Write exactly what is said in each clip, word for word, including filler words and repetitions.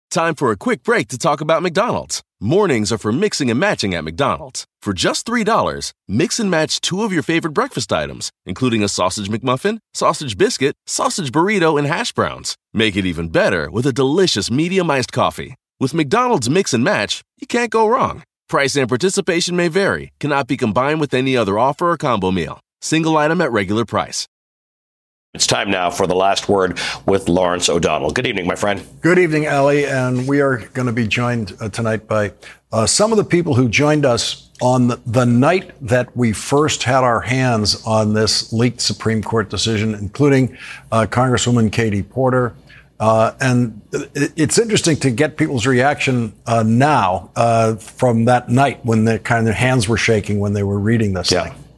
Time for a quick break to talk about McDonald's. Mornings are for mixing and matching at McDonald's. For just three dollars, mix and match two of your favorite breakfast items, including a sausage McMuffin, sausage biscuit, sausage burrito, and hash browns. Make it even better with a delicious medium iced coffee. With McDonald's Mix and Match, you can't go wrong. Price and participation may vary. Cannot be combined with any other offer or combo meal. Single item at regular price. It's time now for the last word with Lawrence O'Donnell. Good evening, my friend. Good evening, Ali. And we are going to be joined uh, tonight by uh, some of the people who joined us on the, the night that we first had our hands on this leaked Supreme Court decision, including uh, Congresswoman Katie Porter. Uh, and it's interesting to get people's reaction uh, now uh, from that night when their kind of their hands were shaking when they were reading this yeah. thing.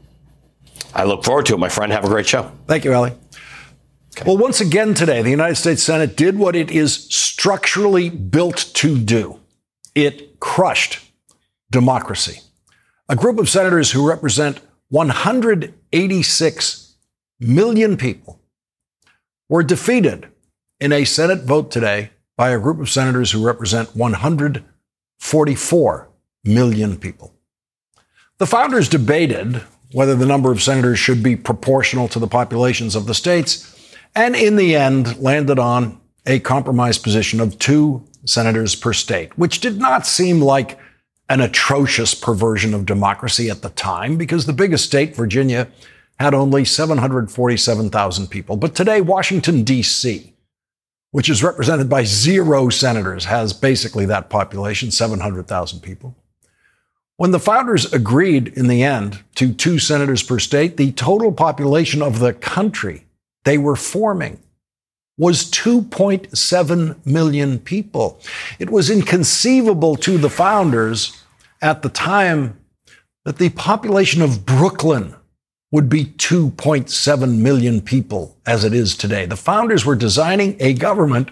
I look forward to it, my friend. Have a great show. Thank you, Ali. Okay. Well, once again today, the United States Senate did what it is structurally built to do. It crushed democracy. A group of senators who represent one hundred eighty-six million people were defeated in a Senate vote today by a group of senators who represent one hundred forty-four million people. The founders debated whether the number of senators should be proportional to the populations of the states, and in the end landed on a compromise position of two senators per state, which did not seem like an atrocious perversion of democracy at the time, because the biggest state, Virginia, had only seven hundred forty-seven thousand people. But today, Washington, D C, which is represented by zero senators, has basically that population, seven hundred thousand people. When the founders agreed in the end to two senators per state, the total population of the country they were forming was two point seven million people. It was inconceivable to the founders at the time that the population of Brooklyn would be two point seven million people as it is today. The founders were designing a government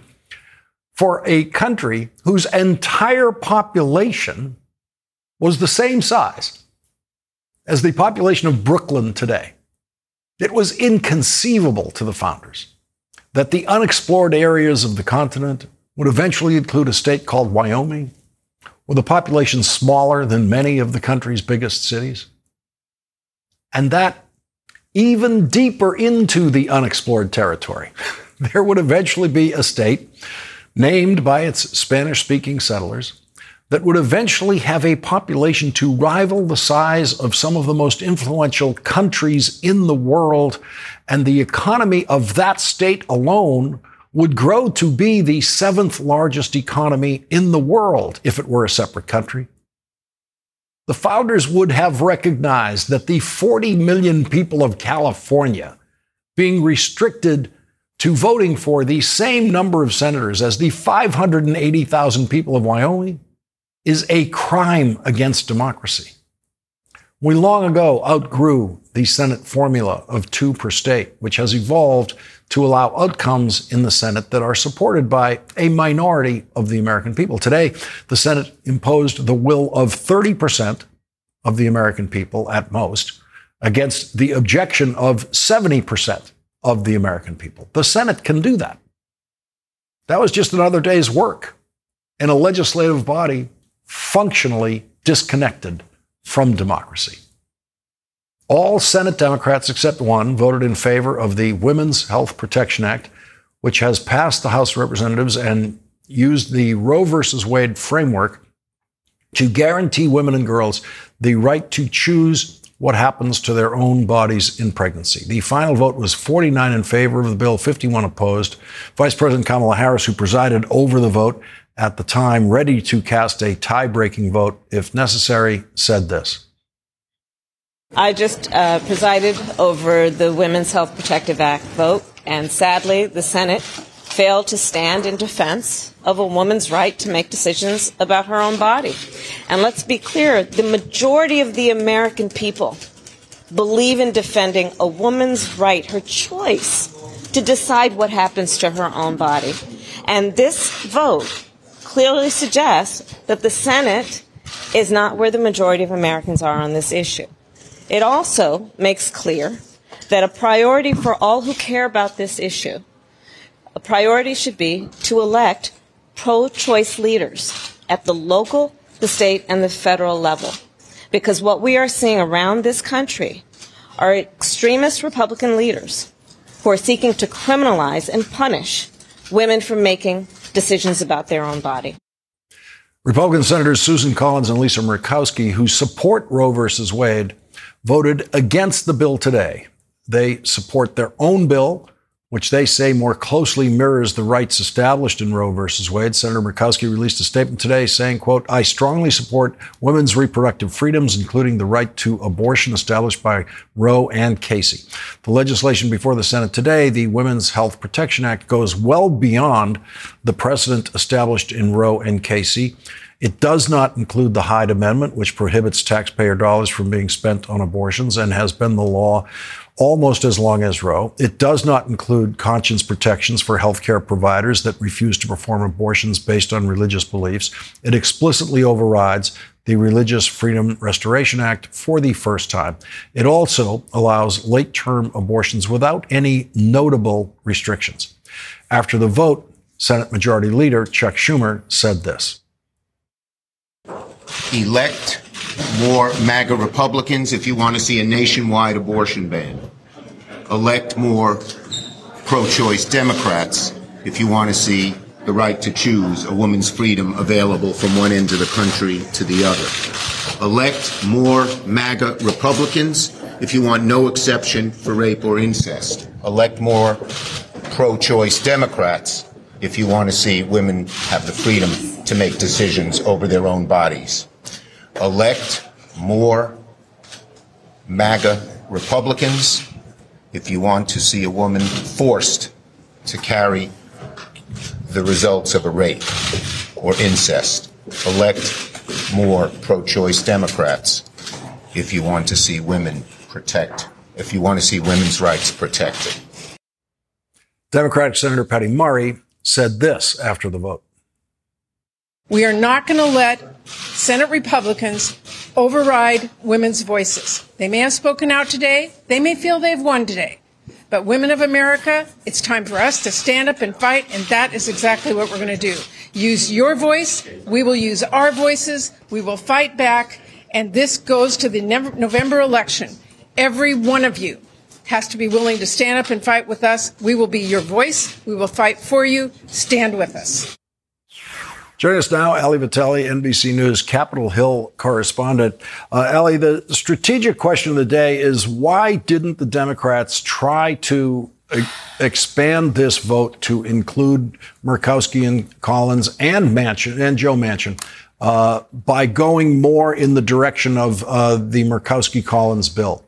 for a country whose entire population was the same size as the population of Brooklyn today. It was inconceivable to the founders that the unexplored areas of the continent would eventually include a state called Wyoming, with a population smaller than many of the country's biggest cities. And that even deeper into the unexplored territory, there would eventually be a state named by its Spanish-speaking settlers that would eventually have a population to rival the size of some of the most influential countries in the world. And the economy of that state alone would grow to be the seventh largest economy in the world if it were a separate country. The founders would have recognized that the forty million people of California being restricted to voting for the same number of senators as the five hundred eighty thousand people of Wyoming is a crime against democracy. We long ago outgrew the Senate formula of two per state, which has evolved to allow outcomes in the Senate that are supported by a minority of the American people. Today, the Senate imposed the will of thirty percent of the American people at most, against the objection of seventy percent of the American people. The Senate can do that. That was just another day's work in a legislative body functionally disconnected from democracy. All Senate Democrats except one voted in favor of the Women's Health Protection Act, which has passed the House of Representatives and used the Roe versus Wade framework to guarantee women and girls the right to choose what happens to their own bodies in pregnancy. The final vote was forty-nine in favor of the bill, fifty-one opposed. Vice President Kamala Harris, who presided over the vote at the time, ready to cast a tie-breaking vote if necessary, said this. I just uh, presided over the Women's Health Protective Act vote, and sadly, the Senate failed to stand in defense of a woman's right to make decisions about her own body. And let's be clear, the majority of the American people believe in defending a woman's right, her choice, to decide what happens to her own body. And this vote clearly suggests that the Senate is not where the majority of Americans are on this issue. It also makes clear that a priority for all who care about this issue, a priority should be to elect pro-choice leaders at the local, the state, and the federal level. Because what we are seeing around this country are extremist Republican leaders who are seeking to criminalize and punish women for making decisions about their own body. Republican Senators Susan Collins and Lisa Murkowski, who support Roe versus Wade, voted against the bill today. They support their own bill, which they say more closely mirrors the rights established in Roe versus Wade. Senator Murkowski released a statement today saying, quote, I strongly support women's reproductive freedoms, including the right to abortion established by Roe and Casey. The legislation before the Senate today, the Women's Health Protection Act, goes well beyond the precedent established in Roe and Casey. It does not include the Hyde Amendment, which prohibits taxpayer dollars from being spent on abortions and has been the law almost as long as Roe. It does not include conscience protections for healthcare providers that refuse to perform abortions based on religious beliefs. It explicitly overrides the Religious Freedom Restoration Act for the first time. It also allows late-term abortions without any notable restrictions. After the vote, Senate Majority Leader Chuck Schumer said this. Elect more MAGA Republicans if you want to see a nationwide abortion ban. Elect more pro-choice Democrats if you want to see the right to choose a woman's freedom available from one end of the country to the other. Elect more MAGA Republicans if you want no exception for rape or incest. Elect more pro-choice Democrats if you want to see women have the freedom to make decisions over their own bodies. Elect more MAGA Republicans if you want to see a woman forced to carry the results of a rape or incest. Elect more pro-choice Democrats if you want to see women protect, if you want to see women's rights protected. Democratic Senator Patty Murray said this after the vote. We are not going to let Senate Republicans override women's voices. They may have spoken out today. They may feel they've won today. But women of America, it's time for us to stand up and fight, and that is exactly what we're going to do. Use your voice. We will use our voices. We will fight back. And this goes to the November election. Every one of you has to be willing to stand up and fight with us. We will be your voice. We will fight for you. Stand with us. Joining us now, Ali Vitale, N B C News Capitol Hill correspondent. Uh, Ali, the strategic question of the day is, why didn't the Democrats try to uh, expand this vote to include Murkowski and Collins and Manchin and Joe Manchin uh, by going more in the direction of uh, the Murkowski-Collins bill?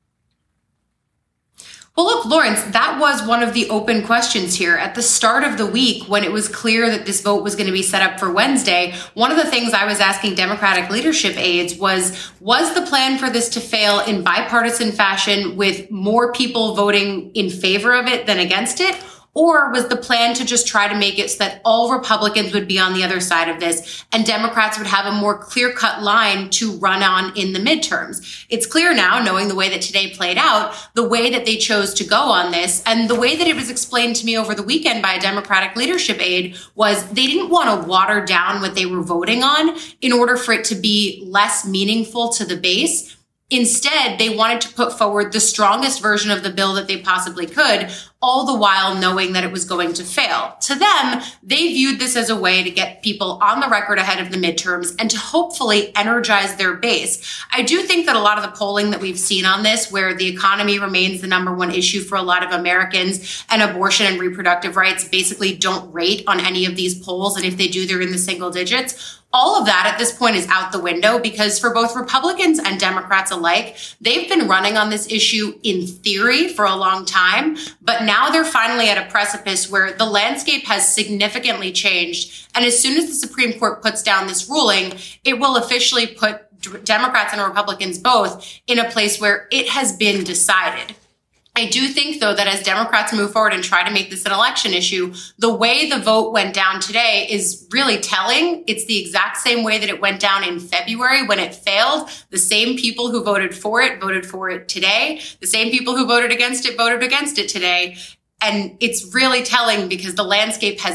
Well, look, Lawrence, that was one of the open questions here. At the start of the week, when it was clear that this vote was going to be set up for Wednesday, one of the things I was asking Democratic leadership aides was, was the plan for this to fail in bipartisan fashion with more people voting in favor of it than against it? Or was the plan to just try to make it so that all Republicans would be on the other side of this and Democrats would have a more clear-cut line to run on in the midterms? It's clear now, knowing the way that today played out, the way that they chose to go on this, and the way that it was explained to me over the weekend by a Democratic leadership aide was they didn't want to water down what they were voting on in order for it to be less meaningful to the base. Instead, they wanted to put forward the strongest version of the bill that they possibly could, all the while knowing that it was going to fail. To them, they viewed this as a way to get people on the record ahead of the midterms and to hopefully energize their base. I do think that a lot of the polling that we've seen on this, where the economy remains the number one issue for a lot of Americans and abortion and reproductive rights basically don't rate on any of these polls, and if they do, they're in the single digits. All of that at this point is out the window because for both Republicans and Democrats alike, they've been running on this issue in theory for a long time, but now they're finally at a precipice where the landscape has significantly changed. And as soon as the Supreme Court puts down this ruling, it will officially put Democrats and Republicans both in a place where it has been decided. I do think, though, that as Democrats move forward and try to make this an election issue, the way the vote went down today is really telling. It's the exact same way that it went down in February when it failed. The same people who voted for it voted for it today. The same people who voted against it voted against it today. And it's really telling because the landscape has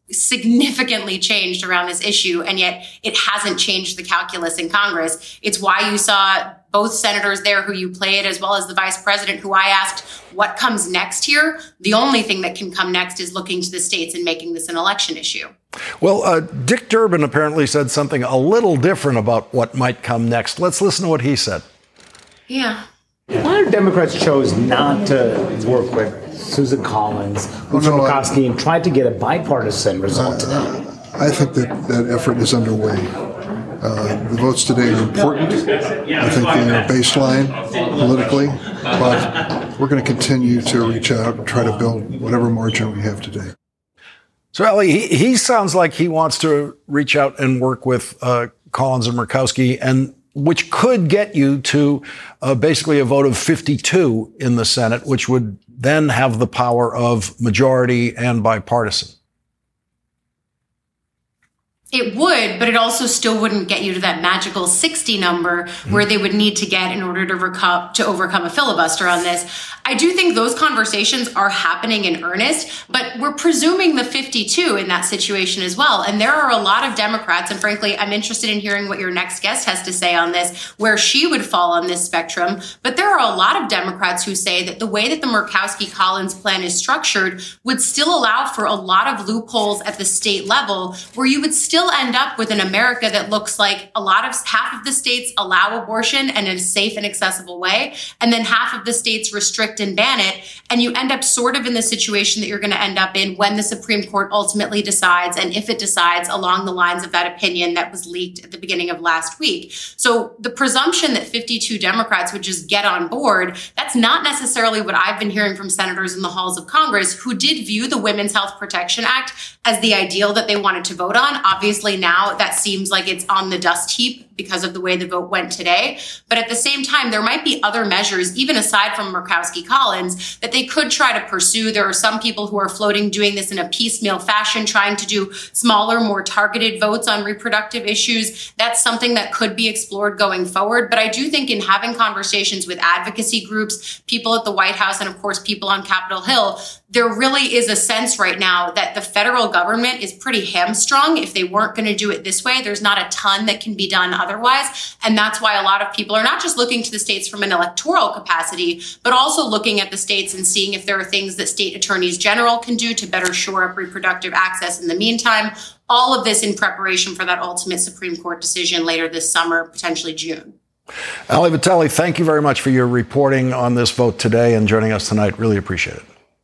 significantly changed around this issue, and yet it hasn't changed the calculus in Congress. It's why you saw both senators there who you played, as well as the vice president, who I asked, what comes next here? The only thing that can come next is looking to the states and making this an election issue. Well, uh, Dick Durbin apparently said something a little different about what might come next. Let's listen to what he said. Yeah. Why do Democrats chose not to work with Susan Collins, Luther oh, no, Murkowski, and tried to get a bipartisan result uh, today? I think that that effort is underway. Uh, the votes today are important. I think they are baseline politically, but we're going to continue to reach out and try to build whatever margin we have today. So, Ellie, he, he sounds like he wants to reach out and work with uh, Collins and Murkowski, and which could get you to uh, basically a vote of fifty-two in the Senate, which would then have the power of majority and bipartisan. It would, but it also still wouldn't get you to that magical sixty number mm-hmm. where they would need to get in order to, reco- to overcome a filibuster on this. I do think those conversations are happening in earnest, but we're presuming the fifty-two in that situation as well. And there are a lot of Democrats, and frankly, I'm interested in hearing what your next guest has to say on this, where she would fall on this spectrum. But there are a lot of Democrats who say that the way that the Murkowski-Collins plan is structured would still allow for a lot of loopholes at the state level, where you would still end up with an America that looks like a lot of half of the states allow abortion in a safe and accessible way, and then half of the states restrict and ban it. And you end up sort of in the situation that you're going to end up in when the Supreme Court ultimately decides, and if it decides along the lines of that opinion that was leaked at the beginning of last week. So the presumption that fifty-two Democrats would just get on board, that's not necessarily what I've been hearing from senators in the halls of Congress, who did view the Women's Health Protection Act as the ideal that they wanted to vote on. Obviously, now that seems like it's on the dust heap because of the way the vote went today. But at the same time, there might be other measures, even aside from Murkowski-Collins, that they could try to pursue. There are some people who are floating doing this in a piecemeal fashion, trying to do smaller, more targeted votes on reproductive issues. That's something that could be explored going forward. But I do think in having conversations with advocacy groups, people at the White House, and of course, people on Capitol Hill, there really is a sense right now that the federal government is pretty hamstrung. If they weren't going to do it this way, there's not a ton that can be done otherwise. And that's why a lot of people are not just looking to the states from an electoral capacity, but also looking at the states and seeing if there are things that state attorneys general can do to better shore up reproductive access in the meantime. All of this in preparation for that ultimate Supreme Court decision later this summer, potentially June. Ali Vitale, thank you very much for your reporting on this vote today and joining us tonight. Really appreciate it.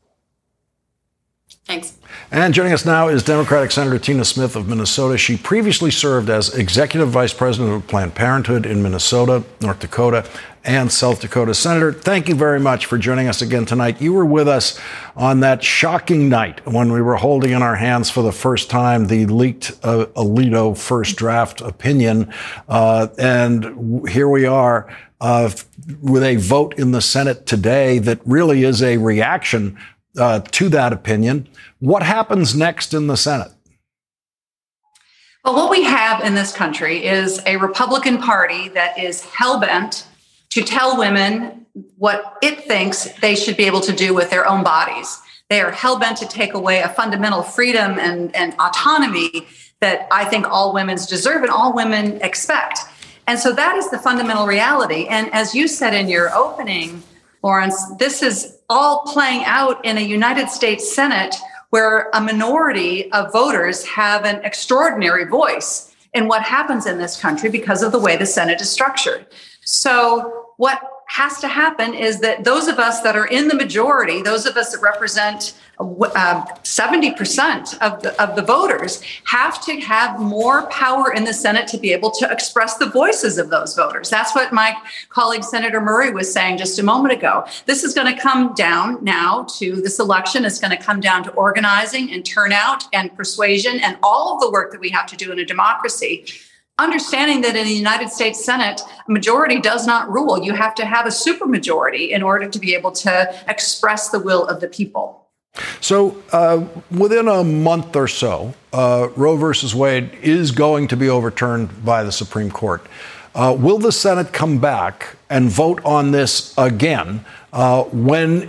Thanks. And joining us now is Democratic Senator Tina Smith of Minnesota. She previously served as Executive Vice President of Planned Parenthood in Minnesota, North Dakota, and South Dakota. Senator, thank you very much for joining us again tonight. You were with us on that shocking night when we were holding in our hands for the first time the leaked uh, Alito first draft opinion. Uh, and here we are uh, with a vote in the Senate today that really is a reaction Uh, to that opinion. What happens next in the Senate? Well, what we have in this country is a Republican Party that is hell-bent to tell women what it thinks they should be able to do with their own bodies. They are hell-bent to take away a fundamental freedom and, and autonomy that I think all women deserve and all women expect. And so that is the fundamental reality. And as you said in your opening, Lawrence, this is all playing out in a United States Senate where a minority of voters have an extraordinary voice in what happens in this country because of the way the Senate is structured. So what has to happen is that those of us that are in the majority, those of us that represent uh, seventy percent of the, of the voters, have to have more power in the Senate to be able to express the voices of those voters. That's what my colleague Senator Murray was saying just a moment ago. This is going to come down now to this election. It's going to come down to organizing and turnout and persuasion and all of the work that we have to do in a democracy. Understanding that in the United States Senate, a majority does not rule. You have to have a supermajority in order to be able to express the will of the people. So uh, within a month or so, uh, Roe versus Wade is going to be overturned by the Supreme Court. Uh, will the Senate come back and vote on this again uh, when it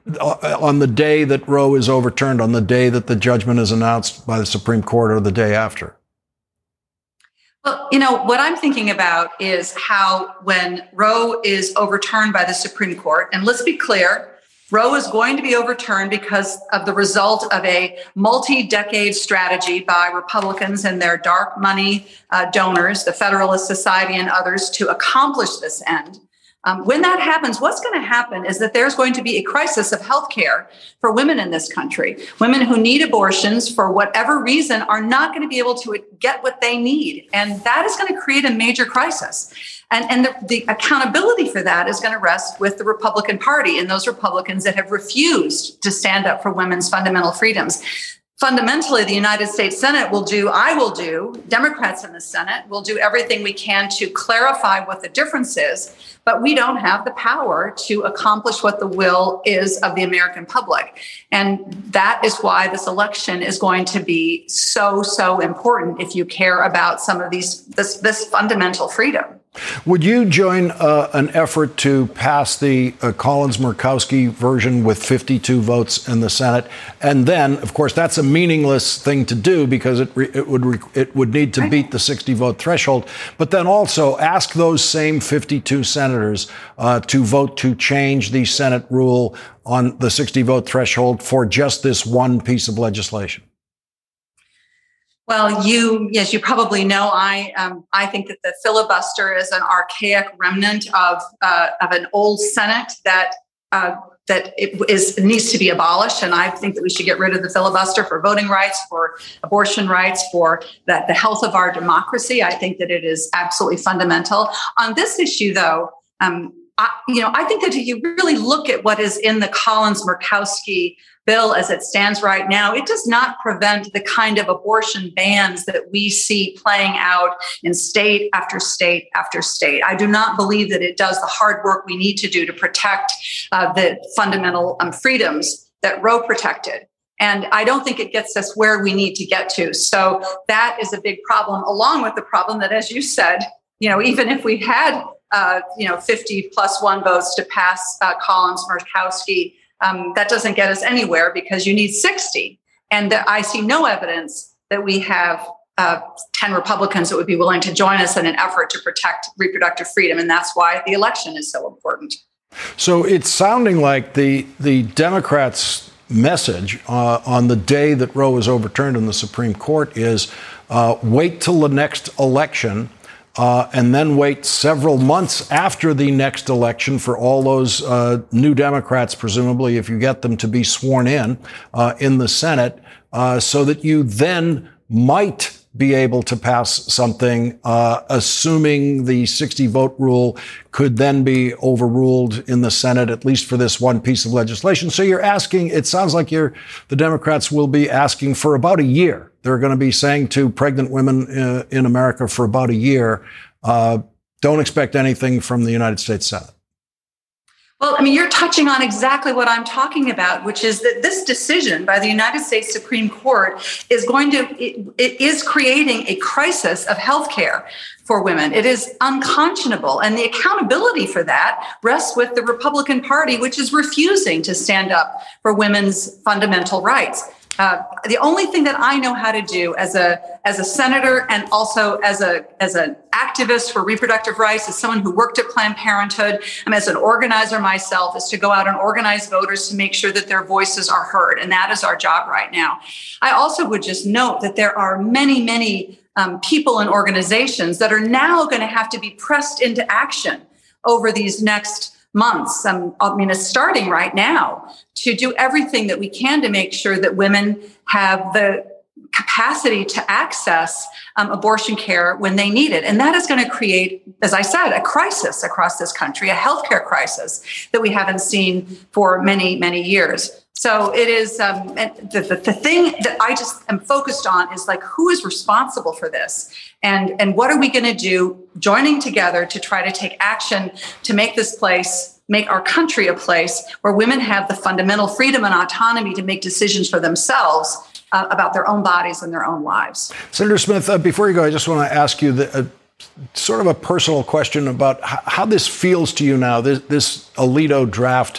on the day that Roe is overturned, on the day that the judgment is announced by the Supreme Court, or the day after? Well, you know, what I'm thinking about is how when Roe is overturned by the Supreme Court, and let's be clear, Roe is going to be overturned because of the result of a multi-decade strategy by Republicans and their dark money uh, donors, the Federalist Society and others, to accomplish this end. Um, when that happens, what's going to happen is that there's going to be a crisis of health care for women in this country. Women who need abortions for whatever reason are not going to be able to get what they need. And that is going to create a major crisis. And, and the, the accountability for that is going to rest with the Republican Party and those Republicans that have refused to stand up for women's fundamental freedoms. Fundamentally, the United States Senate will do, I will do, Democrats in the Senate will do everything we can to clarify what the difference is, but we don't have the power to accomplish what the will is of the American public. And that is why this election is going to be so, so important if you care about some of these, this, this fundamental freedom. Would you join uh, an effort to pass the uh, Collins-Murkowski version with fifty-two votes in the Senate? And then, of course, that's a meaningless thing to do because it re- it would re- it would need to beat the sixty vote threshold. But then also ask those same fifty-two senators uh, to vote to change the Senate rule on the sixty vote threshold for just this one piece of legislation. Well, you, yes, you probably know, I um, I think that the filibuster is an archaic remnant of uh, of an old Senate that uh, that it is needs to be abolished. And I think that we should get rid of the filibuster for voting rights, for abortion rights, for that the health of our democracy. I think that it is absolutely fundamental. On this issue, though, um, I, you know, I think that if you really look at what is in the Collins-Murkowski bill as it stands right now, it does not prevent the kind of abortion bans that we see playing out in state after state after state. I do not believe that it does the hard work we need to do to protect uh, the fundamental um, freedoms that Roe protected. And I don't think it gets us where we need to get to. So that is a big problem, along with the problem that, as you said, you know, even if we had, uh, you know, fifty plus one votes to pass uh, Collins-Murkowski, Um, that doesn't get us anywhere because you need sixty. And the, I see no evidence that we have uh, ten Republicans that would be willing to join us in an effort to protect reproductive freedom. And that's why the election is so important. So it's sounding like the, the Democrats' message uh, on the day that Roe was overturned in the Supreme Court is uh, wait till the next election. Uh, and then wait several months after the next election for all those uh, new Democrats, presumably, if you get them to be sworn in uh, in the Senate, uh, so that you then might be able to pass something, uh, assuming the sixty vote rule could then be overruled in the Senate, at least for this one piece of legislation. So you're asking, it sounds like you're, the Democrats will be asking for about a year. They're going to be saying to pregnant women uh, in America for about a year, uh, don't expect anything from the United States Senate. Well, I mean, you're touching on exactly what I'm talking about, which is that this decision by the United States Supreme Court is going to, it, it is creating a crisis of healthcare for women. It is unconscionable. And the accountability for that rests with the Republican Party, which is refusing to stand up for women's fundamental rights. Uh, the only thing that I know how to do as a as a senator and also as a as an activist for reproductive rights, as someone who worked at Planned Parenthood, and as an organizer myself, is to go out and organize voters to make sure that their voices are heard. And that is our job right now. I also would just note that there are many, many um, people and organizations that are now going to have to be pressed into action over these next months. Um, I mean, it's starting right now to do everything that we can to make sure that women have the capacity to access um, abortion care when they need it. And that is going to create, as I said, a crisis across this country, a healthcare crisis that we haven't seen for many, many years. So it is um, the, the, the thing that I just am focused on is like, who is responsible for this? And, and what are we going to do joining together to try to take action to make this place, make our country a place where women have the fundamental freedom and autonomy to make decisions for themselves uh, about their own bodies and their own lives. Senator Smith, uh, before you go, I just want to ask you the, uh, sort of a personal question about how, how this feels to you now, this, this Alito draft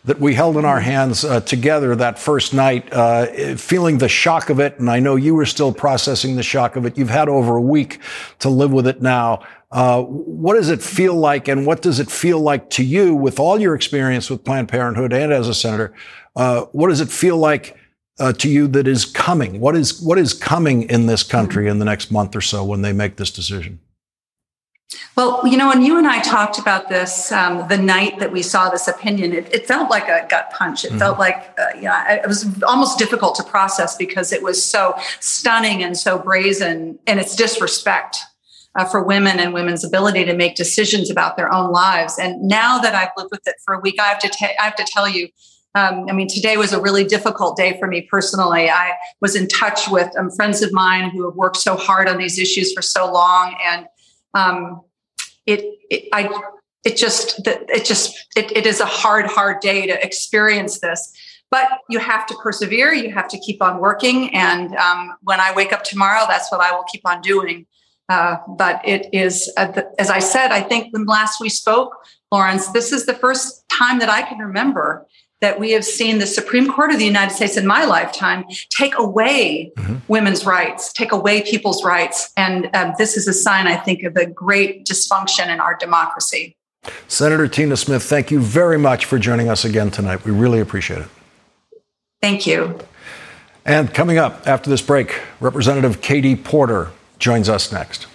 that we held in our hands uh, together that first night, uh, feeling the shock of it. And I know you were still processing the shock of it. You've had over a week to live with it now. Uh, what does it feel like, and what does it feel like to you with all your experience with Planned Parenthood and as a senator? Uh, what does it feel like uh, to you that is coming? What is what is coming in this country in the next month or so when they make this decision? Well, you know, when you and I talked about this um, the night that we saw this opinion, it, it felt like a gut punch. It mm-hmm. felt like, uh, you know, it was almost difficult to process because it was so stunning and so brazen in its disrespect uh, for women and women's ability to make decisions about their own lives. And now that I've lived with it for a week, I have to ta- I have to tell you, Um, I mean, today was a really difficult day for me personally. I was in touch with um, friends of mine who have worked so hard on these issues for so long, and um, it, it, I, it just, it just, it, it is a hard, hard day to experience this. But you have to persevere. You have to keep on working, and um, when I wake up tomorrow, that's what I will keep on doing. Uh, but it is, uh, the, as I said, I think when last we spoke, Lawrence, this is the first time that I can remember that we have seen the Supreme Court of the United States in my lifetime take away mm-hmm. women's rights, take away people's rights. And um, this is a sign, I think, of a great dysfunction in our democracy. Senator Tina Smith, thank you very much for joining us again tonight. We really appreciate it. Thank you. And coming up after this break, Representative Katie Porter joins us next.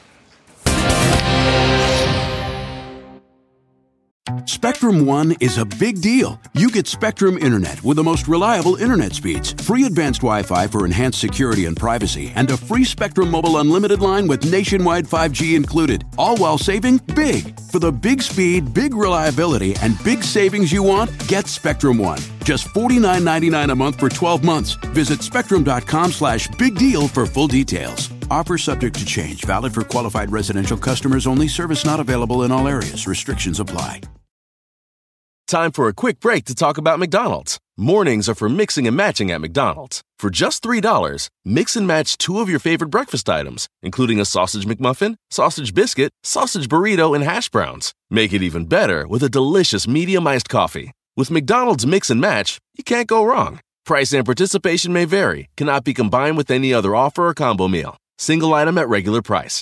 Spectrum One is a big deal. You get Spectrum Internet with the most reliable internet speeds, free advanced Wi-Fi for enhanced security and privacy, and a free Spectrum Mobile Unlimited line with nationwide five G included, all while saving big. For the big speed, big reliability, and big savings you want, get Spectrum One. Just forty-nine ninety-nine a month for twelve months. Visit spectrum.com slash big deal for full details. Offer subject to change. Valid for qualified residential customers only. Service not available in all areas. Restrictions apply. Time for a quick break to talk about McDonald's. Mornings are for mixing and matching at McDonald's. For just three dollars, mix and match two of your favorite breakfast items, including a sausage McMuffin, sausage biscuit, sausage burrito, and hash browns. Make it even better with a delicious medium iced coffee. With McDonald's Mix and Match, you can't go wrong. Price and participation may vary. Cannot be combined with any other offer or combo meal. Single item at regular price.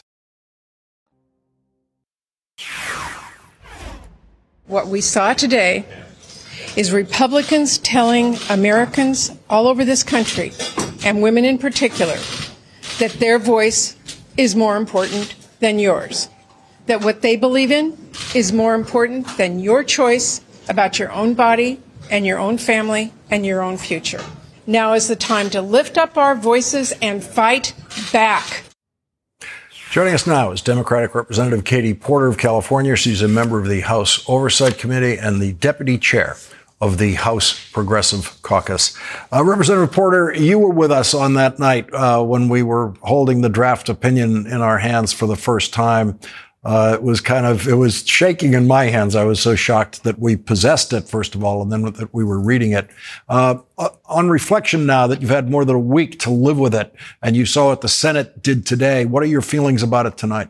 What we saw today is Republicans telling Americans all over this country, and women in particular, that their voice is more important than yours. That what they believe in is more important than your choice about your own body and your own family and your own future. Now is the time to lift up our voices and fight back. Joining us now is Democratic Representative Katie Porter of California. She's a member of the House Oversight Committee and the deputy chair of the House Progressive Caucus. Uh, Representative Porter, you were with us on that night uh, when we were holding the draft opinion in our hands for the first time. Uh, it was kind of, it was shaking in my hands. I was so shocked that we possessed it, first of all, and then that we were reading it. Uh, on reflection now that you've had more than a week to live with it, and you saw what the Senate did today, what are your feelings about it tonight?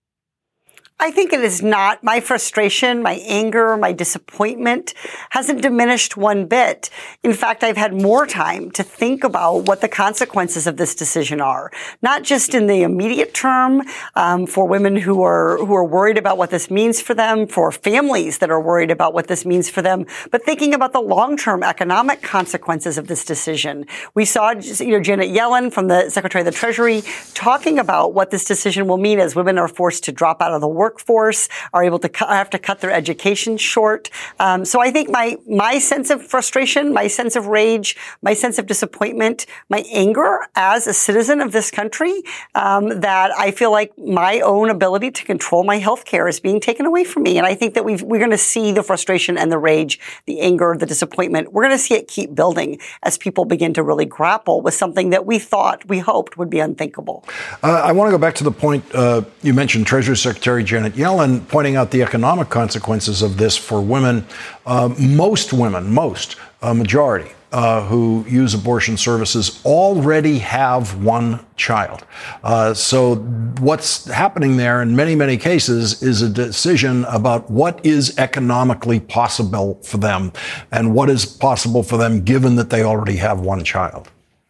I think it is not. My frustration, my anger, my disappointment hasn't diminished one bit. In fact, I've had more time to think about what the consequences of this decision are, not just in the immediate term um, for women who are who are worried about what this means for them, for families that are worried about what this means for them, but thinking about the long-term economic consequences of this decision. We saw, you know, Janet Yellen from the Secretary of the Treasury talking about what this decision will mean as women are forced to drop out of the work. Workforce are able to cu- have to cut their education short. Um, so I think my my sense of frustration, my sense of rage, my sense of disappointment, my anger as a citizen of this country, um, that I feel like my own ability to control my health care is being taken away from me. And I think that we've, we're going to see the frustration and the rage, the anger, the disappointment. We're going to see it keep building as people begin to really grapple with something that we thought, we hoped would be unthinkable. Uh, I want to go back to the point uh, you mentioned, Treasury Secretary Janet Yellen pointing out the economic consequences of this for women. Uh, most women, most, a majority uh, who use abortion services already have one child. Uh, so what's happening there in many, many cases is a decision about what is economically possible for them and what is possible for them given that they already have one child.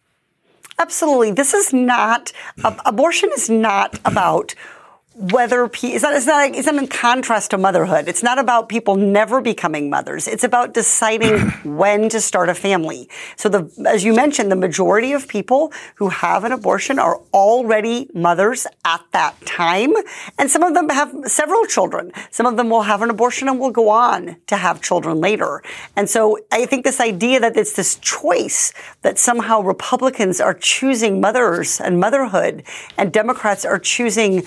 Absolutely. This is not, uh, abortion is not about whether pe- it's not, it's not it's not in contrast to motherhood. It's not about people never becoming mothers. It's about deciding when to start a family. So the, as you mentioned, the majority of people who have an abortion are already mothers at that time. And some of them have several children. Some of them will have an abortion and will go on to have children later. And so I think this idea that it's this choice that somehow Republicans are choosing mothers and motherhood and Democrats are choosing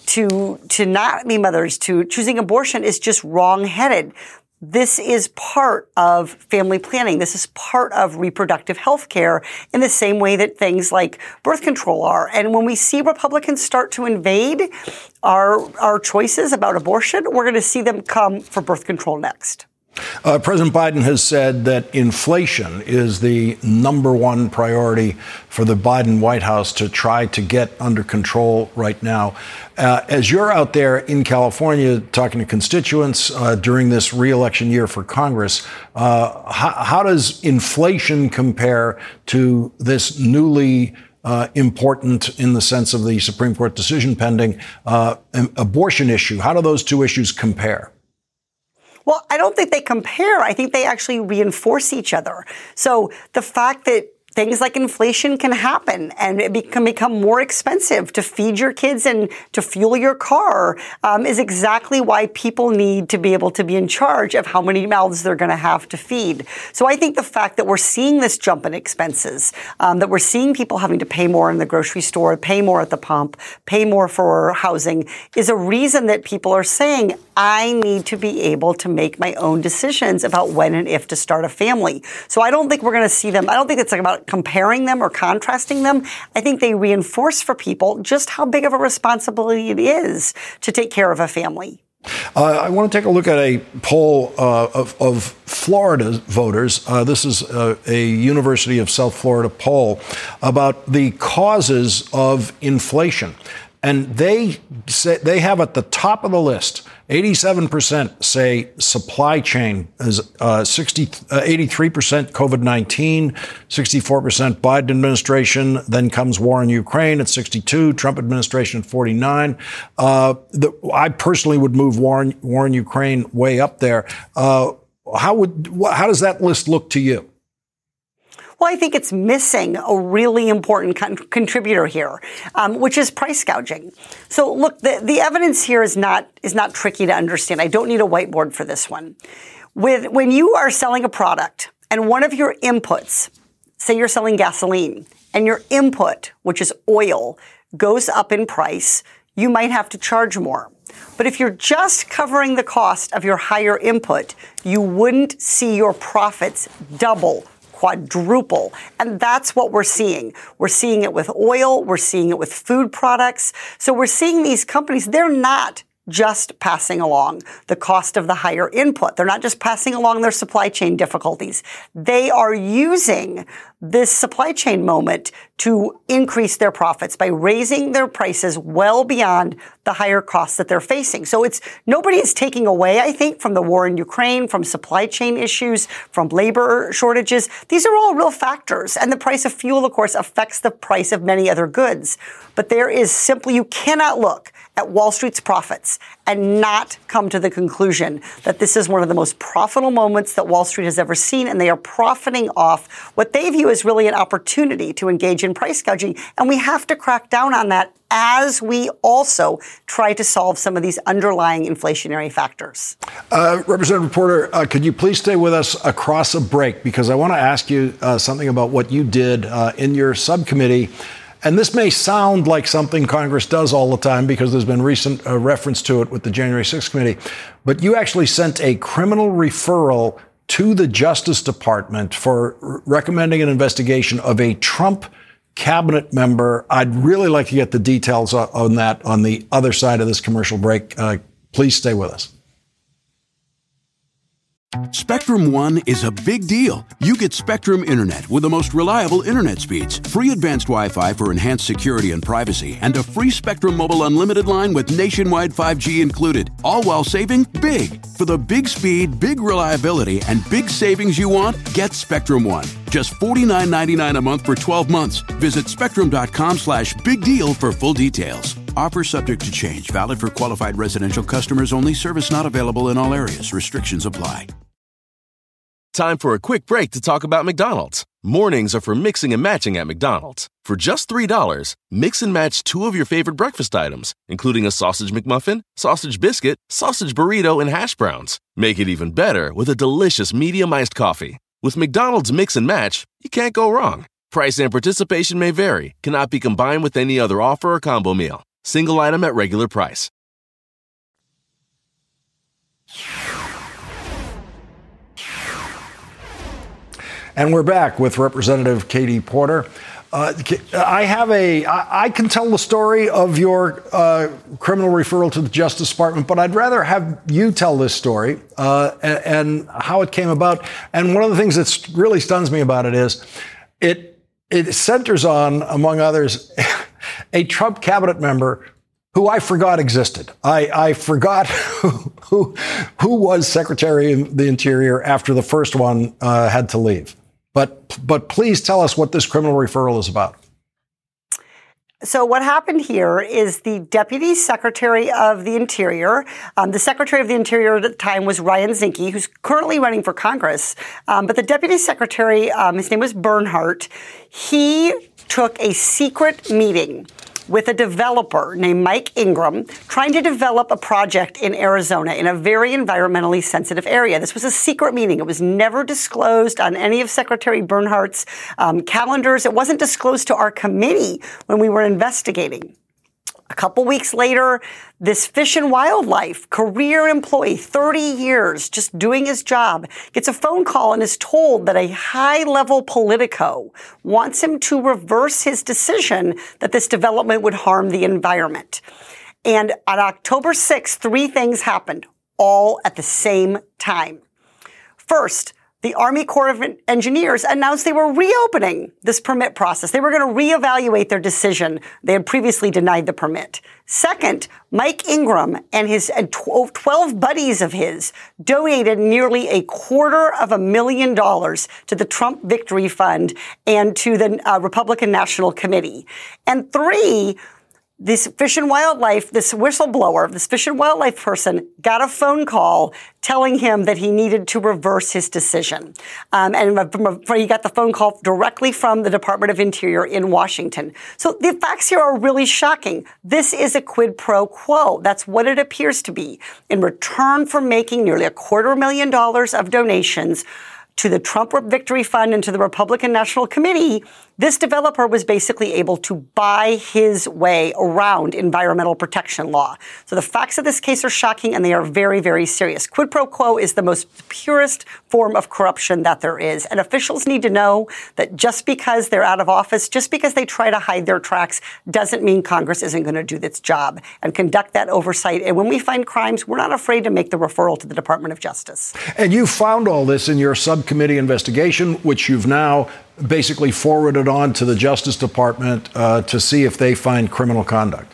to to not be mothers, to choosing abortion is just wrong-headed. This is part of family planning. This is part of reproductive health care in the same way that things like birth control are. And when we see Republicans start to invade our, our choices about abortion, we're going to see them come for birth control next. Uh, President Biden has said that inflation is the number one priority for the Biden White House to try to get under control right now. Uh, as you're out there in California talking to constituents uh, during this re-election year for Congress, uh, how, how does inflation compare to this newly uh, important, in the sense of the Supreme Court decision pending, uh, abortion issue? How do those two issues compare? Well, I don't think they compare. I think they actually reinforce each other. So the fact that things like inflation can happen and it be, can become more expensive to feed your kids and to fuel your car um, is exactly why people need to be able to be in charge of how many mouths they're going to have to feed. So I think the fact that we're seeing this jump in expenses, um, that we're seeing people having to pay more in the grocery store, pay more at the pump, pay more for housing, is a reason that people are saying, I need to be able to make my own decisions about when and if to start a family. So I don't think we're going to see them. I don't think it's like about comparing them or contrasting them. I think they reinforce for people just how big of a responsibility it is to take care of a family. Uh, I want to take a look at a poll uh, of, of Florida voters. Uh, this is uh, a University of South Florida poll about the causes of inflation. And they say they have at the top of the list, eighty-seven percent say supply chain is uh, sixty, uh, eighty-three percent COVID nineteen, sixty-four percent Biden administration. Then comes war in Ukraine at sixty-two, Trump administration at forty-nine. Uh, the, I personally would move war in, war in Ukraine way up there. Uh, how would how does that list look to you? Well, I think it's missing a really important con- contributor here, um, which is price gouging. So, look, the, the evidence here is not is not tricky to understand. I don't need a whiteboard for this one. With when you are selling a product and one of your inputs, say you're selling gasoline, and your input, which is oil, goes up in price, you might have to charge more. But if you're just covering the cost of your higher input, you wouldn't see your profits double, quadruple. And that's what we're seeing. We're seeing it with oil. We're seeing it with food products. So we're seeing these companies, they're not just passing along the cost of the higher input. They're not just passing along their supply chain difficulties. They are using this supply chain moment to increase their profits by raising their prices well beyond the higher costs that they're facing. So it's nobody is taking away, I think, from the war in Ukraine, from supply chain issues, from labor shortages. These are all real factors. And the price of fuel, of course, affects the price of many other goods. But there is simply, you cannot look at Wall Street's profits and not come to the conclusion that this is one of the most profitable moments that Wall Street has ever seen, and they are profiting off what they view as really an opportunity to engage in price gouging. And we have to crack down on that as we also try to solve some of these underlying inflationary factors. Uh, Representative Porter, uh, could you please stay with us across a break? Because I want to ask you uh, something about what you did uh, in your subcommittee. And this may sound like something Congress does all the time because there's been recent uh, reference to it with the January sixth committee. But you actually sent a criminal referral to the Justice Department for r- recommending an investigation of a Trump cabinet member. I'd really like to get the details on, on that on the other side of this commercial break. Uh, please stay with us. Spectrum One is a big deal. You get Spectrum Internet with the most reliable internet speeds, free advanced Wi-Fi for enhanced security and privacy, and a free Spectrum Mobile Unlimited line with nationwide five G included, all while saving big. For the big speed, big reliability, and big savings you want, get Spectrum One. Just forty-nine ninety-nine a month for twelve months. Visit spectrum.com slash big deal for full details. Offer subject to change. Valid for qualified residential customers only. Service not available in all areas. Restrictions apply. Time for a quick break to talk about McDonald's. Mornings are for mixing and matching at McDonald's. For just three dollars, mix and match two of your favorite breakfast items, including a sausage McMuffin, sausage biscuit, sausage burrito, and hash browns. Make it even better with a delicious medium iced coffee. With McDonald's Mix and Match, you can't go wrong. Price and participation may vary. Cannot be combined with any other offer or combo meal. Single item at regular price. And we're back with Representative Katie Porter. Uh, I have a, I, I can tell the story of your uh, criminal referral to the Justice Department, but I'd rather have you tell this story uh, and, and how it came about. And one of the things that really stuns me about it is it it centers on, among others, a Trump cabinet member who I forgot existed. I, I forgot who, who who was Secretary of the Interior after the first one uh, had to leave. But but please tell us what this criminal referral is about. So what happened here is the Deputy Secretary of the Interior, um, the Secretary of the Interior at the time was Ryan Zinke, who's currently running for Congress. Um, but the Deputy Secretary, um, his name was Bernhardt, he took a secret meeting with a developer named Mike Ingram trying to develop a project in Arizona in a very environmentally sensitive area. This was a secret meeting. It was never disclosed on any of Secretary Bernhardt's um, calendars. It wasn't disclosed to our committee when we were investigating. A couple weeks later, this Fish and Wildlife career employee, thirty years, just doing his job, gets a phone call and is told that a high-level Politico wants him to reverse his decision that this development would harm the environment. And on October sixth, three things happened, all at the same time. First, the Army Corps of Engineers announced they were reopening this permit process. They were going to reevaluate their decision. They had previously denied the permit. Second, Mike Ingram and his twelve buddies of his donated nearly a quarter of a million dollars to the Trump Victory Fund and to the uh, Republican National Committee. And three, this Fish and Wildlife, this whistleblower, this Fish and Wildlife person got a phone call telling him that he needed to reverse his decision. Um, and he got the phone call directly from the Department of Interior in Washington. So the facts here are really shocking. This is a quid pro quo. That's what it appears to be. In return for making nearly a quarter million dollars of donations to the Trump Victory Fund and to the Republican National Committee, this developer was basically able to buy his way around environmental protection law. So the facts of this case are shocking, and they are very, very serious. Quid pro quo is the most purest form of corruption that there is. And officials need to know that just because they're out of office, just because they try to hide their tracks, doesn't mean Congress isn't going to do its job and conduct that oversight. And when we find crimes, we're not afraid to make the referral to the Department of Justice. And you found all this in your subcommittee investigation, which you've now basically forwarded on to the Justice Department uh, to see if they find criminal conduct.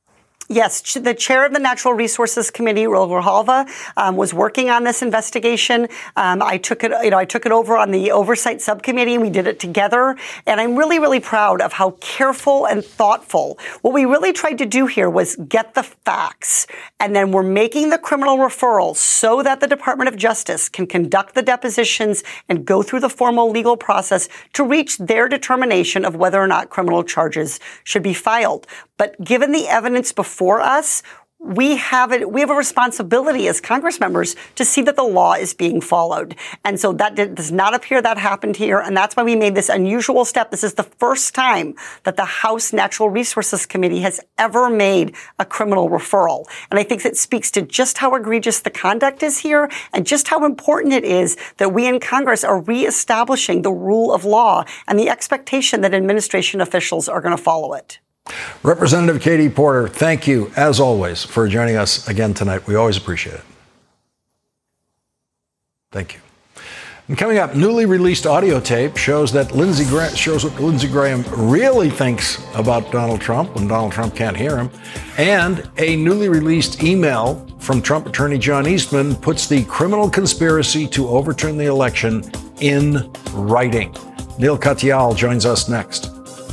Yes, the chair of the Natural Resources Committee, Raul Grijalva, um, was working on this investigation. Um, I took it, you know, I took it over on the Oversight Subcommittee, and we did it together. And I'm really, really proud of how careful and thoughtful. What we really tried to do here was get the facts, and then we're making the criminal referrals so that the Department of Justice can conduct the depositions and go through the formal legal process to reach their determination of whether or not criminal charges should be filed. But given the evidence before us, we have it, we have a responsibility as Congress members to see that the law is being followed. And so that did, does not appear that happened here. And that's why we made this unusual step. This is the first time that the House Natural Resources Committee has ever made a criminal referral. And I think that speaks to just how egregious the conduct is here and just how important it is that we in Congress are reestablishing the rule of law and the expectation that administration officials are going to follow it. Representative Katie Porter, thank you, as always, for joining us again tonight. We always appreciate it. Thank you. And coming up, newly released audio tape shows that Lindsey Graham shows what Lindsey Graham really thinks about Donald Trump when Donald Trump can't hear him. And a newly released email from Trump attorney John Eastman puts the criminal conspiracy to overturn the election in writing. Neil Katyal joins us next.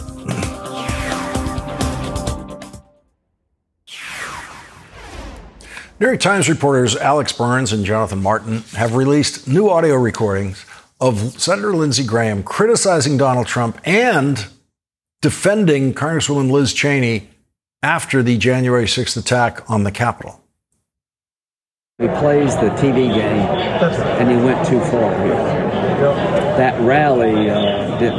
New York Times reporters Alex Burns and Jonathan Martin have released new audio recordings of Senator Lindsey Graham criticizing Donald Trump and defending Congresswoman Liz Cheney after the January sixth attack on the Capitol. He plays the T V game, and he went too far here. That rally uh, didn't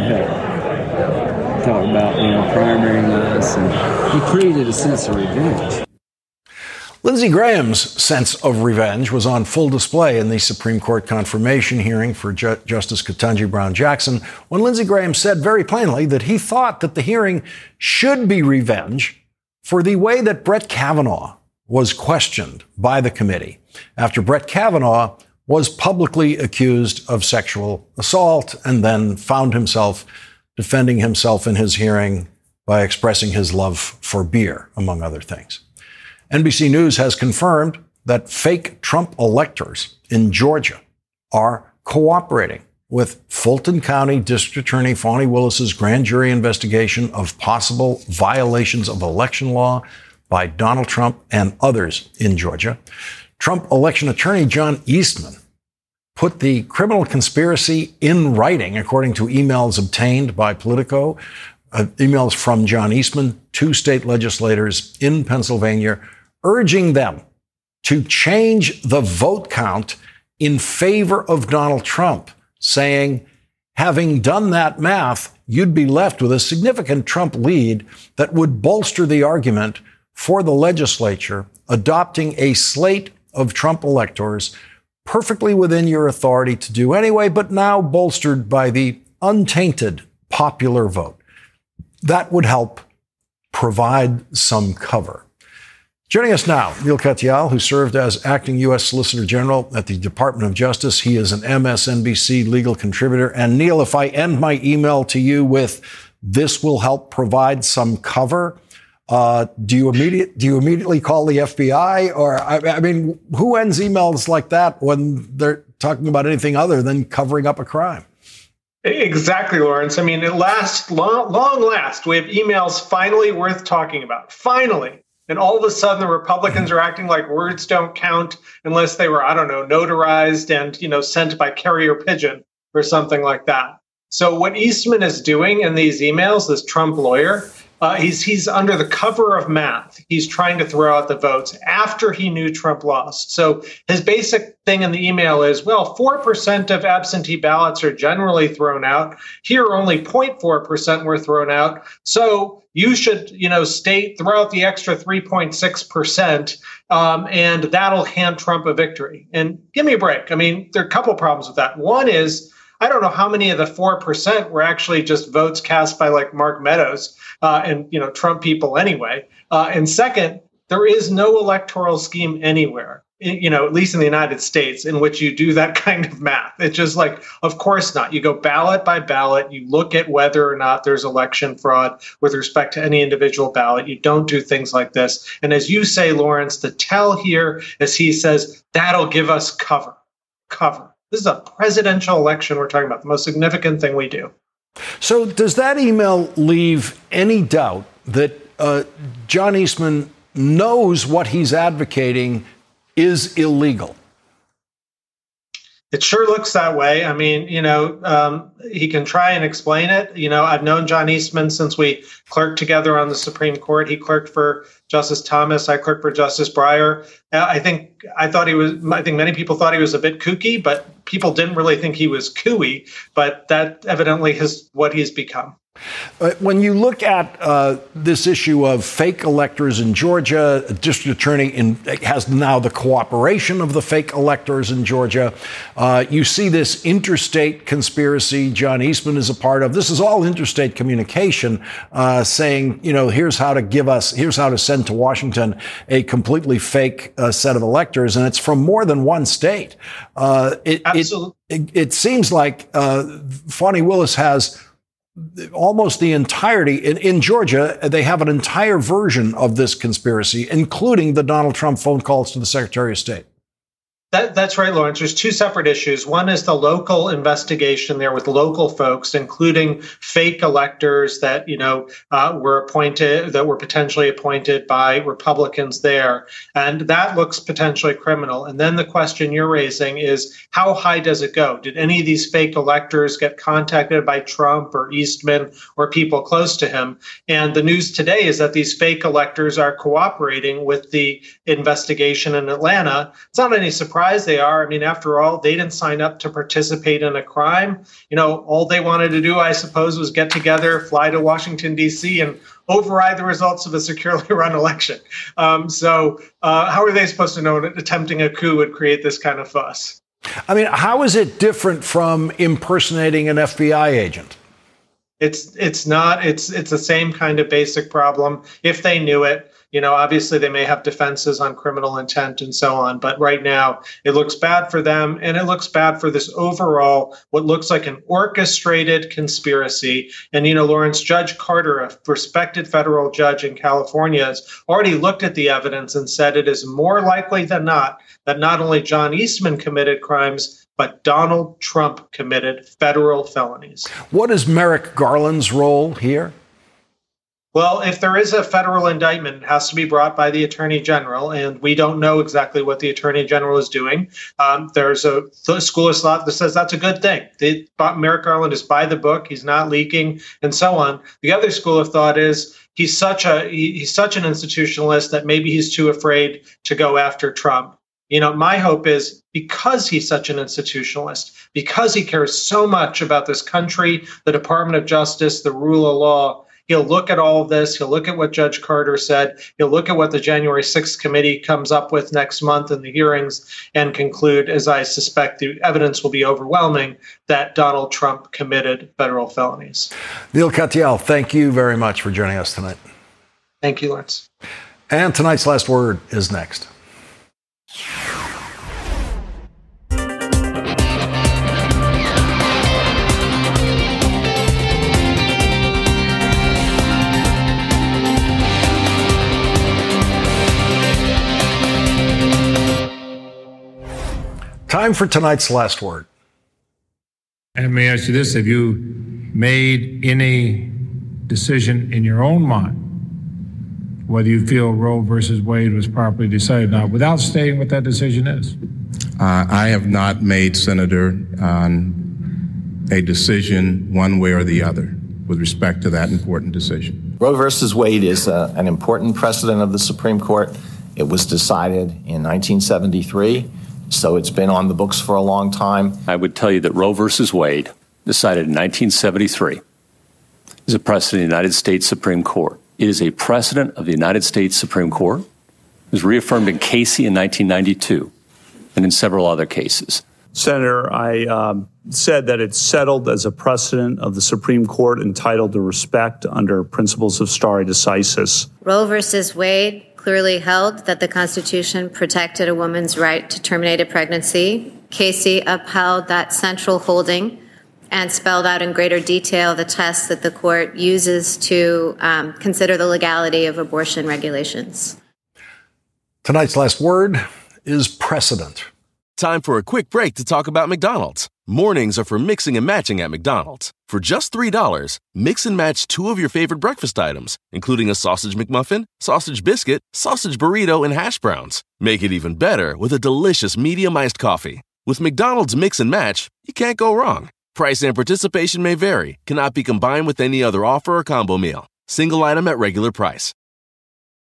help. Talk about, you know, primarying us, and he created a sense of revenge. Lindsey Graham's sense of revenge was on full display in the Supreme Court confirmation hearing for Ju- Justice Ketanji Brown Jackson, when Lindsey Graham said very plainly that he thought that the hearing should be revenge for the way that Brett Kavanaugh was questioned by the committee after Brett Kavanaugh was publicly accused of sexual assault and then found himself defending himself in his hearing by expressing his love for beer, among other things. N B C News has confirmed that fake Trump electors in Georgia are cooperating with Fulton County District Attorney Fani Willis's grand jury investigation of possible violations of election law by Donald Trump and others in Georgia. Trump election attorney John Eastman put the criminal conspiracy in writing, according to emails obtained by Politico, uh, emails from John Eastman to state legislators in Pennsylvania, urging them to change the vote count in favor of Donald Trump, saying, having done that math, you'd be left with a significant Trump lead that would bolster the argument for the legislature adopting a slate of Trump electors perfectly within your authority to do anyway, but now bolstered by the untainted popular vote. That would help provide some cover. Joining us now, Neil Katyal, who served as acting U S Solicitor General at the Department of Justice. He is an M S N B C legal contributor. And Neil, if I end my email to you with "this will help provide some cover," uh, do you immediate do you immediately call the F B I? Or I, I mean, who ends emails like that when they're talking about anything other than covering up a crime? Exactly, Lawrence. I mean, at last, long, long last, we have emails finally worth talking about. Finally. And all of a sudden, the Republicans are acting like words don't count unless they were, I don't know, notarized and, you know, sent by carrier pigeon or something like that. So what Eastman is doing in these emails, this Trump lawyer, uh, he's he's under the cover of math. He's trying to throw out the votes after he knew Trump lost. So his basic thing in the email is, well, four percent of absentee ballots are generally thrown out. Here, only zero point four percent were thrown out. So you should, you know, state, throw out the extra three point six percent, um, and that'll hand Trump a victory. And give me a break. I mean, there are a couple of problems with that. One is, I don't know how many of the four percent were actually just votes cast by like Mark Meadows uh, and, you know, Trump people anyway. Uh, and second, there is no electoral scheme anywhere, you know, at least in the United States, in which you do that kind of math. It's just like, of course not. You go ballot by ballot. You look at whether or not there's election fraud with respect to any individual ballot. You don't do things like this. And as you say, Lawrence, the tell here is he says that'll give us cover, cover. This is a presidential election we're talking about, the most significant thing we do. So does that email leave any doubt that uh, John Eastman knows what he's advocating is illegal? It sure looks that way. I mean, you know, um, he can try and explain it. You know, I've known John Eastman since we clerked together on the Supreme Court. He clerked for Justice Thomas. I clerked for Justice Breyer. I think I thought he was, I think many people thought he was a bit kooky, but people didn't really think he was cooey. But that evidently is what he's become. Uh, when you look at uh, this issue of fake electors in Georgia, a district attorney in, has now the cooperation of the fake electors in Georgia. Uh, you see this interstate conspiracy John Eastman is a part of. This is all interstate communication uh, saying, you know, here's how to give us, here's how to send to Washington a completely fake uh, set of electors. And it's from more than one state. Uh, it, Absolutely. It, it, it seems like uh, Fani Willis has almost the entirety in, in Georgia. They have an entire version of this conspiracy, including the Donald Trump phone calls to the Secretary of State. That, that's right, Lawrence. There's two separate issues. One is the local investigation there with local folks, including fake electors that, you know, uh, were appointed, that were potentially appointed by Republicans there. And that looks potentially criminal. And then the question you're raising is, how high does it go? Did any of these fake electors get contacted by Trump or Eastman or people close to him? And the news today is that these fake electors are cooperating with the investigation in Atlanta. It's not any surprise they are. I mean, after all, they didn't sign up to participate in a crime. You know, all they wanted to do, I suppose, was get together, fly to Washington, D C, and override the results of a securely run election. Um, so uh, how are they supposed to know that attempting a coup would create this kind of fuss? I mean, how is it different from impersonating an F B I agent? It's it's not. It's it's the same kind of basic problem. If they knew it, you know, obviously they may have defenses on criminal intent and so on. But right now, it looks bad for them. And it looks bad for this overall, what looks like an orchestrated conspiracy. And, you know, Lawrence, Judge Carter, a respected federal judge in California, has already looked at the evidence and said it is more likely than not that not only John Eastman committed crimes, but Donald Trump committed federal felonies. What is Merrick Garland's role here? Well, if there is a federal indictment, it has to be brought by the Attorney General, and we don't know exactly what the Attorney General is doing. Um, there's a school of thought that says that's a good thing. The, Merrick Garland is by the book; he's not leaking, and so on. The other school of thought is he's such a he, he's such an institutionalist that maybe he's too afraid to go after Trump. You know, my hope is because he's such an institutionalist, because he cares so much about this country, the Department of Justice, the rule of law, he'll look at all of this. He'll look at what Judge Carter said. He'll look at what the January sixth committee comes up with next month in the hearings and conclude, as I suspect the evidence will be overwhelming, that Donald Trump committed federal felonies. Neil Katyal, thank you very much for joining us tonight. Thank you, Lawrence. And tonight's last word is next. Time for tonight's last word. And may I ask you this, have you made any decision in your own mind whether you feel Roe versus Wade was properly decided or not, without stating what that decision is? Uh, I have not made, Senator, on a decision one way or the other with respect to that important decision. Roe versus Wade is uh, an important precedent of the Supreme Court. It was decided in nineteen seventy-three. So it's been on the books for a long time. I would tell you that Roe versus Wade, decided in nineteen seventy-three, is a precedent of the United States Supreme Court. It is a precedent of the United States Supreme Court. It was reaffirmed in Casey in nineteen ninety-two and in several other cases. Senator, I um, said that it's settled as a precedent of the Supreme Court entitled to respect under principles of stare decisis. Roe versus Wade clearly held that the Constitution protected a woman's right to terminate a pregnancy. Casey upheld that central holding and spelled out in greater detail the tests that the court uses to um, consider the legality of abortion regulations. Tonight's last word is precedent. Time for a quick break to talk about McDonald's. Mornings are for mixing and matching at McDonald's. For just three dollars, mix and match two of your favorite breakfast items, including a sausage McMuffin, sausage biscuit, sausage burrito, and hash browns. Make it even better with a delicious medium iced coffee. With McDonald's Mix and Match, you can't go wrong. Price and participation may vary, cannot be combined with any other offer or combo meal. Single item at regular price.